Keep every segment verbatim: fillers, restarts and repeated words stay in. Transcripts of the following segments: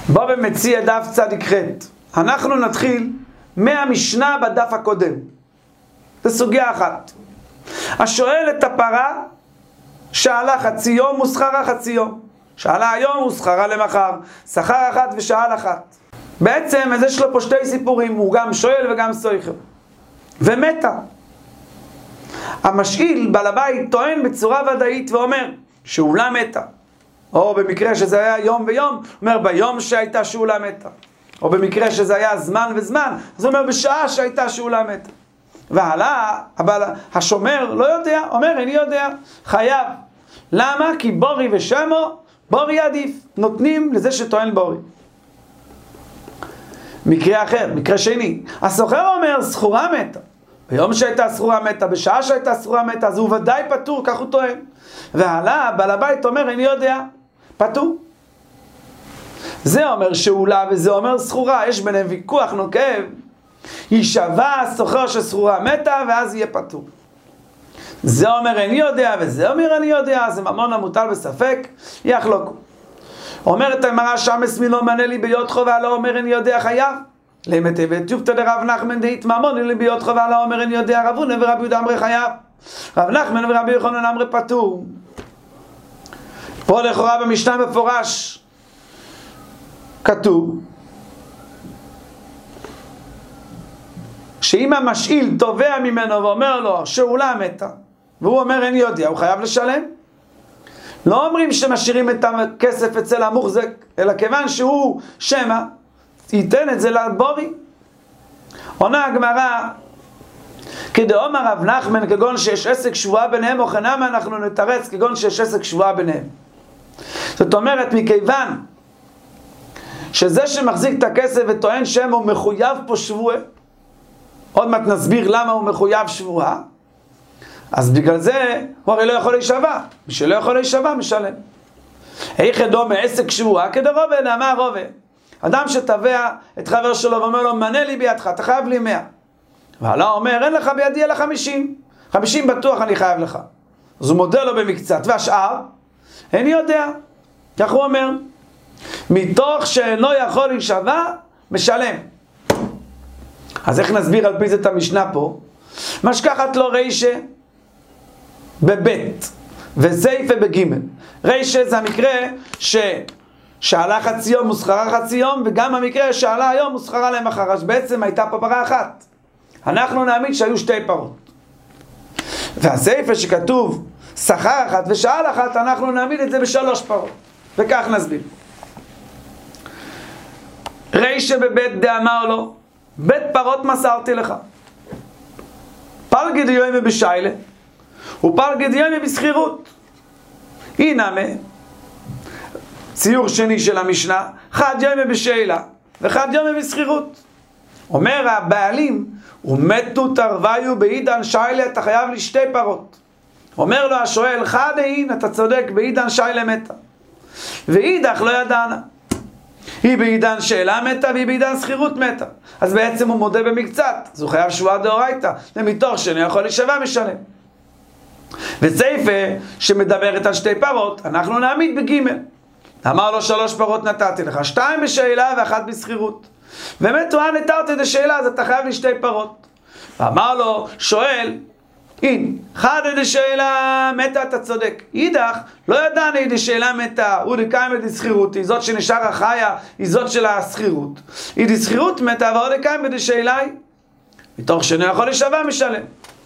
בוא ומציע דף צדיק ח'. אנחנו נתחיל מהמשנה בדף הקודם. זו סוגיה אחת. השואל את הפרה, שאלה חצי יום ושכרה חצי יום. שאלה היום ושכרה למחר. שכר אחת ושאל אחת. בעצם אז יש לו פה שתי סיפורים, הוא גם שואל וגם סויכר. ומתה. המשאיל, בעל הבית, טוען בצורה ודאית ואומר שאולה מתה. או במקרה שזה היה יום ויום, אומר ביום שהייתה שאולה מתה. או במקרה שזה היה זמן וזמן, אז הוא אומר בשעה שהייתה שאולה מתה. והלאה, אבל השומר לא יודע, אומר איני יודע, חייב. למה? כי בורי ושמו, בורי עדיף. נותנים לזה שטוען בורי. מקרה אחר, מקרה שני. הסוחר אומר סחורה מתה. ביום שהייתה סחורה מתה, בשעה שהייתה סחורה מתה, אז הוא ודאי פטור, כך הוא טוען. והלאה, בעל הבית אומר איני יודע, פטור. זה אומר שאולה וזה אומר סחורה, יש ביניהם ויכוח נוקב. יישבע הסוחר שסחורה מתה ואז יהיה פטור. זה אומר איני יודע וזה אומר אני יודע, זה ממון המוטל בספק, יחלוקו. אומרת הגמרא שמס מי לא מנה לי ביודכו והלא אומר איני יודע חייב. למתי וטיובתא דרב נחמן דאית ממון לי ביודכו והלא אומר איני יודע רב הונא ורבי יהודה אמרי חייב. רב נחמן ורבי יוחנן אמרי פטור. פה לכאורה במשנה מפורש כתוב שאם המשאיל תובע ממנו ואומר לו שאולה מתה והוא אומר איני יודע, הוא חייב לשלם. לא אומרים שמשאירים את הכסף אצל המוחזק, אלא כיוון שהוא שמא ייתן את זה לבורי. עונה הגמרא כדאמר רב נחמן כגון שיש עסק שבועה ביניהם, או חנמה אנחנו נתרץ כגון שיש עסק שבועה ביניהם. זאת אומרת מכיוון שזה שמחזיק את הכסף וטוען שם הוא מחויב פה שבועה, עוד מעט נסביר למה הוא מחויב שבועה, אז בגלל זה הוא הרי לא יכול להישבע. מי שלא יכול להישבע משלם. איך דומה עסק שבועה כדרובה נאמר רובה. אדם שתבע את חבר שלו ואומר לו מנה לי בידך, אתה חייב לי מאה. והלאה אומר אין לך בידי אלא חמישים. חמישים בטוח אני חייב לך. אז הוא מודה לו במקצת, והשאר איני יודע. כך הוא אומר, מתוך שאינו יכול להישבע משלם. אז איך נסביר על פי זה את המשנה פה? משכחת לו רישה בבית וסייפה בגימל. רישה זה המקרה ששאלה חצי יום ושכרה חצי יום, וגם המקרה ששאלה היום ושכרה למחר. אז בעצם הייתה פה פרה אחת. אנחנו נעמיד שהיו שתי פרות. והסייפה שכתוב שכר אחת ושאל אחת, אנחנו נעמיד את זה בשלוש פרות. וכך נסביר. רישה בבית דאמר לו בית פרות מסרתי לך. פלגי דיומי בשיילה ופלגי דיומי בסחירות. הנה מה ציור שני של המשנה, חד יומי בשיילה וחד יומי בסחירות. אומר הבעלים ומתו תרוויו בעידן שיילה, אתה חייב לי שתי פרות. אומר לו השואל חד אין, אתה צודק, בעידן שיילה מתה ואידך לא ידענה, היא בעידן שאלה מתה והיא בעידן סחירות מתה. אז בעצם הוא מודה במקצת, אז הוא חייב שבועה דאורייתא, ומתוך שאני יכול להישבע משלם. וסייפה שמדברת על שתי פרות, אנחנו נעמיד בגימל. אמר לו שלוש פרות נתתי לך, שתיים בשאלה ואחת בסחירות. באמת הוא נתרת את השאלה, אז אתה חייב לי שתי פרות. ואמר לו שואל, הנה, חד את השאלה מתה, אתה צודק. אידך, לא ידענו את השאלה מתה, הוא דקיים את הסחירות, היא זאת שנשאר החיה, היא זאת של הסחירות. היא דסחירות מתה, ועוד דקיים את השאלה היא. מתוך שאני יכול להישבע משלם.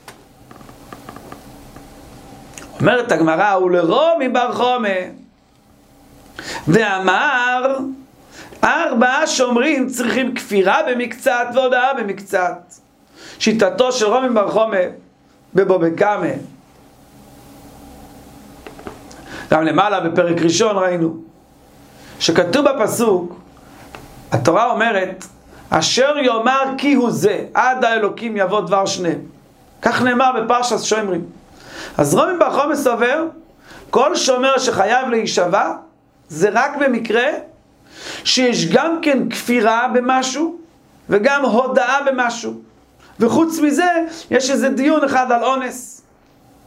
אומרת הגמרא, ולרומי בר חומא, ואמר, ארבעה שומרים צריכים כפירה במקצת והודעה במקצת. שיטתו של רומי בר חומא, בבובה קמא. גם למעלה בפרק ראשון ראינו שכתוב בפסוק, התורה אומרת אשר יאמר כי הוא זה עד האלוקים יבוא דבר שניהם. כך נאמר בפרשת שומרים. אז רומי בר חומא סובר כל שומר שחייב להישבע זה רק במקרה שיש גם כן כפירה במשהו וגם הודעה במשהו, וחוץ מזה יש איזה דיון אחד על אונס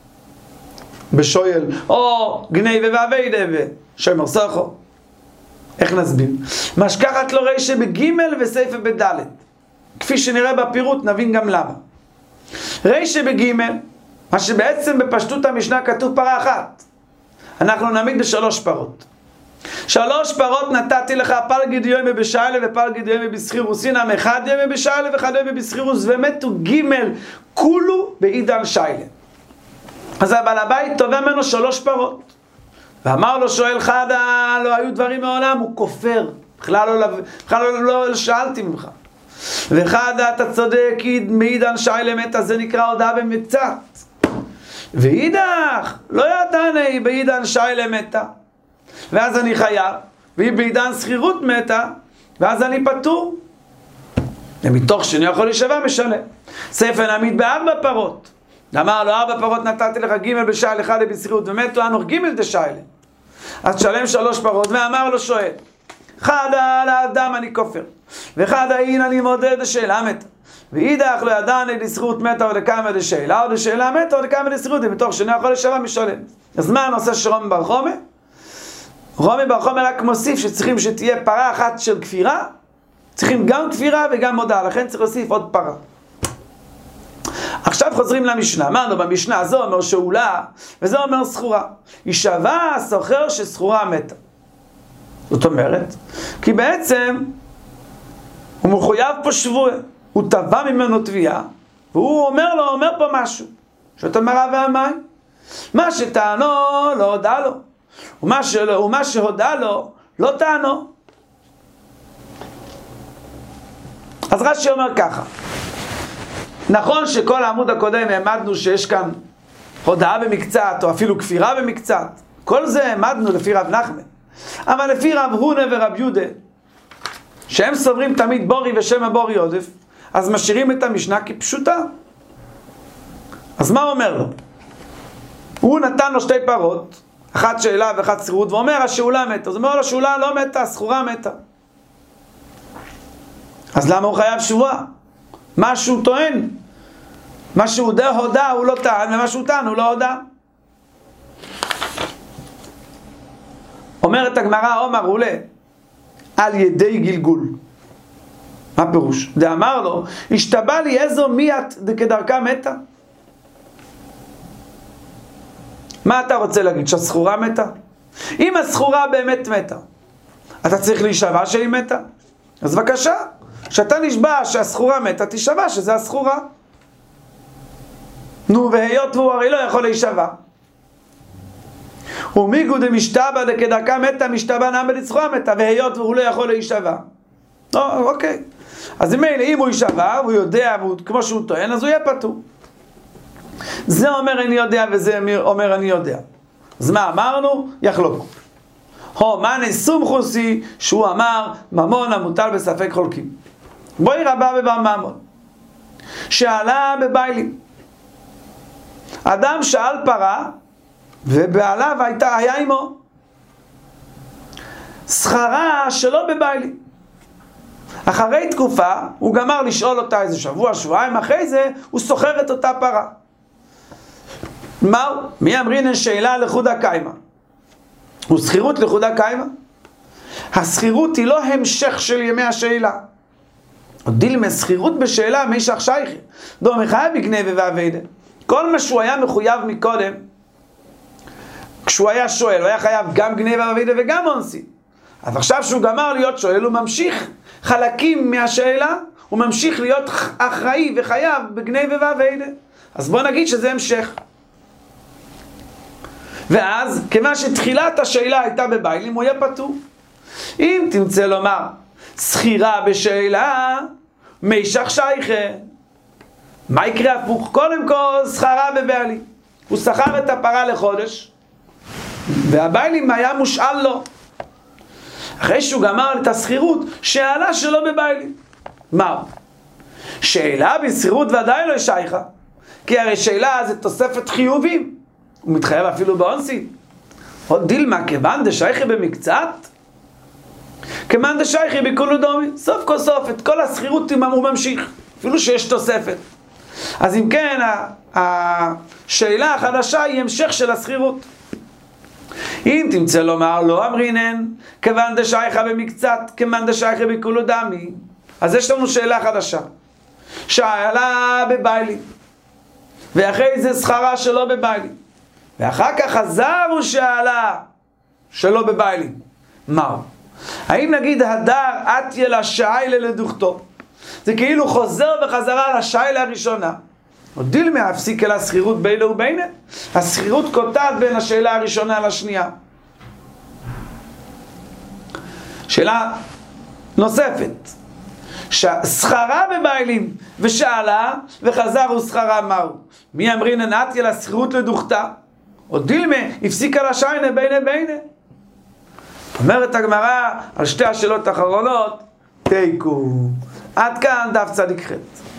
בשויל או גני ואבי דבה שומר סחו. איך נסביר? משכחת לו רישה בגימל וסייפה בדלת. כפי שנראה בפירוט נבין גם למה. רישה בגימל, מה שבעצם בפשטות המשנה כתוב פרה אחת. אנחנו נעמיד בשלוש פרות. שלוש פרות נתתי לך, פלגי דיומי בשיילה ופלגי דיומי בסחירוס. הנה אחד דיומי בשיילה ואחד דיומי בסחירוס, ומתו גימל כולו בעידן שיילה. אז הבעל הבית תובע ממנו שלוש פרות. ואמר לו שואל חדה, לא היו דברים מעולם, הוא כופר. בכלל לא, בכלל לא, לא, לא שאלתי ממך. וחדה אתה צודק, מעידן שיילה מתה, זה נקרא הודעה במקצת. ואידך, לא ידעני בעידן שיילה מתה. ואז אני חייב, והיא בעידן שכירות מתה, ואז אני פטור. ומתוך שאני יכול להישבע משלם. ספר נעמיד בארבע פרות. אמר לו, ארבע פרות נתתי לך גימל בשייל אחד בשכירות, ומתו אנוך גימל דשייל. אז תשלם שלוש פרות, ואמר לו שואל, חדה לאדם אני כופר, וחדה אין אני מודד דשאלה מתה. ואידך לא ידעני דשכירות מתה או דקיימא דשאלה, או דשאלה מתה או דקיימא דשכירות, ומתוך שאני יכול להישבע משלם. אז מה הנושא של רומי בר חומר? רומי בר חומר רק מוסיף שצריכים שתהיה פרה אחת של כפירה, צריכים גם כפירה וגם מודעה, לכן צריך להוסיף עוד פרה. עכשיו חוזרים למשנה, אמרנו במשנה, זו אומר שאולה, וזה אומר סחורה. יישבע הסוחר שסחורה מתה. זאת אומרת, כי בעצם הוא מחויב פה שבוע, הוא תבע ממנו תביעה, והוא אומר לו, אומר פה משהו, שאת המרה והמים, מה שטענו לא הודע לו, ומה, שלא, ומה שהודע לו לא טענו. אז רש"י אומר ככה, נכון שכל העמוד הקודם העמדנו שיש כאן הודעה במקצת, או אפילו כפירה במקצת. כל זה העמדנו לפי רב נחמן. אבל לפי רב הונה ורב יהודה, שהם סוברים תמיד בורי ושם הבורי עודף, אז משאירים את המשנה כפשוטה. אז מה הוא אומר לו? הוא נתן לו שתי פרות, אחת שאלה ואחת שכירות, ואומר השאולה מתה. אז הוא אומר לו, השאולה לא מתה, הסחורה מתה. אז למה הוא חייב שבועה? מה שהוא טוען, מה שהוא דה הודע הוא לא טען, ומה שהוא טען הוא לא הודע. אומרת הגמרא, עומר עולה על ידי גלגול. מה פירוש? דאמר לו, השתבע לי איזו מיית דקדרכה מתה. מה אתה רוצה להגיד? שהסחורה מתה? אם הסחורה באמת מתה, אתה צריך להישבע שהיא מתה? אז בבקשה, כשאתה נשבע שהסחורה מתה, תישבע שזה הסחורה. נו, והיות והוא הרי לא יכול להישבע. ומיגו דמשתבע דקדרכה מתה, משתבע נעמד לסחורה מתה, והיות והוא לא יכול להישבע. לא, אוקיי. אז אם אם הוא יישבע, הוא יודע, והוא, כמו שהוא טוען, אז הוא יהיה פטור. זה אומר אני יודע, וזה אומר אני יודע. אז מה אמרנו? יחלוקו. הו, מה נסום חוסי, שהוא אמר, ממון המוטל בספק חולקים. בואי רבה בבר ממון. שאלה בביילים. אדם שאל פרה, ובעליו הייתה, היה עמו. שכרה שלא בביילים. אחרי תקופה, הוא גמר לשאול אותה איזה שבוע, שבועיים, אחרי זה, הוא סוחר את אותה פרה. מהו? מי אמרינן שאלה לחודה קיימה? הוא שכירות לחודה קיימה? השכירות היא לא המשך של ימי השאלה. דילמה שכירות בשאלה מישך שייכי. דו מחייב בגנבה ועבדה. כל מה שהוא היה מחויב מקודם, כשהוא היה שואל, הוא היה חייב גם גנבה ועבדה וגם אונסי. אז עכשיו שהוא גמר להיות שואל, הוא ממשיך חלקים מהשאלה, הוא ממשיך להיות אחראי וחייב בגנבה ועבדה. אז בוא נגיד שזה המשך. ואז, כמה שתחילת השאלה הייתה בביילים, הוא יהיה פטור. אם תמצא לומר, שכירה בשאלה, מישך שייכה. מה יקרה הפוך? קודם כל, שכרה בבעלים. הוא שכר את הפרה לחודש, והביילים היה מושאל לו. אחרי שהוא גמר את השכירות, שאלה שלו בביילים. מה? שאלה בשכירות ודאי לא שייכה. כי הרי שאלה זה תוספת חיובים. הוא מתחייב אפילו באונסית. עוד דילמה, כיוון דשייכי במקצת, כיוון דשייכי בכולו דומי. סוף כל סוף, את כל השכירות הוא ממשיך, אפילו שיש תוספת. אז אם כן, השאלה החדשה היא המשך של השכירות. אם תמצא לומר לא אמרינן, כיוון דשייכה במקצת, כיוון דשייכה בכולו דמי. אז יש לנו שאלה חדשה. שאלה בביילי, ואחרי זה שכרה שלא בביילי, ואחר כך חזר הוא שאלה שלא בביילי. מהו? האם נגיד הדר עטיה לשיילה לדוכתו, זה כאילו חוזר וחזרה לשיילה הראשונה, או דילמה הפסיק אל הסחירות בילה ובינה, הסחירות קוטעת בין השאלה הראשונה לשנייה. שאלה נוספת, ששכרה בביילים ושאלה וחזר הוא שכרה מהו? מי אמרינן עטיה לסחירות לדוכתה, או דילמה הפסיק אל השיילה בינה בינה. אומרת הגמרא על שתי השאלות האחרונות, תיקו. עד כאן דף צדיק ח'.